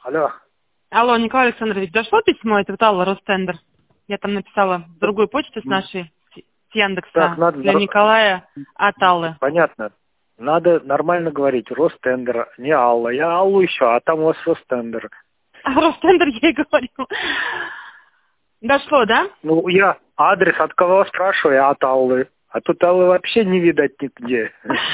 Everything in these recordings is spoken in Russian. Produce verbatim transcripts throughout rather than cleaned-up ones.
Алло. Алло, Николай Александрович, дошло письмо, это вот Алла Ростендер? Я там написала с другой почты с нашей, с Яндекса, Так, надо... для Николая от Аллы. Понятно. Надо нормально говорить. Ростендер, не Алла. Я Аллу еще, а там у вас Ростендер. А Ростендер я и говорю. Дошло, да? Ну, я адрес от кого спрашиваю, от Аллы. А тут Аллы вообще не видать нигде.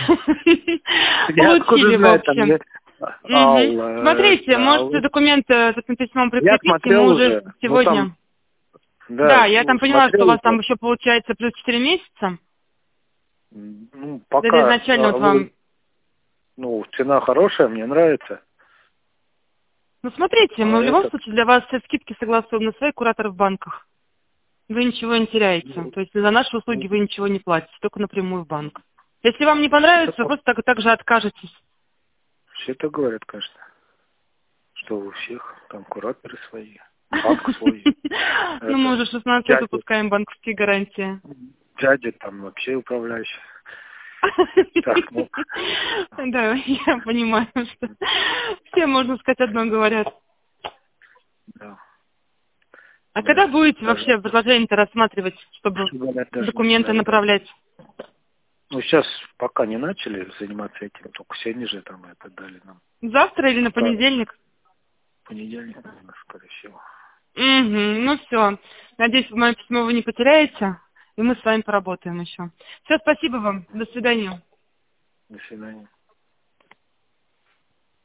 Я откуда знаю, там нет Алла. Смотрите, можете документы с этим письмом прикрепить, и мы уже сегодня... Да, я там поняла, что у вас там еще получается плюс четыре месяца. Ну, пока... Это изначально вот вам... Ну, цена хорошая, мне нравится. Ну, смотрите, мы а в любом это... случае для вас все скидки согласуем на своих кураторов в банках. Вы ничего не теряете. Ну, То есть за наши услуги вы ничего не платите, только напрямую в банк. Если вам не понравится, это... вы просто так, так же откажетесь. Все это говорят, конечно. Что у всех там кураторы свои, банк свой. Ну, мы уже шестнадцать лет выпускаем банковские гарантии. Дядя там вообще управляющий. Так, ну. Да, я понимаю, что все, можно сказать, одно говорят. Да. А когда будете вообще предложение-то рассматривать, чтобы документы направлять? Ну, сейчас пока не начали заниматься этим, только сегодня же там это дали нам. Завтра или на понедельник? Понедельник, наверное, скорее всего. Угу, ну все. Надеюсь, мое письмо вы не потеряете, и мы с вами поработаем еще. Все, спасибо вам. До свидания. До свидания.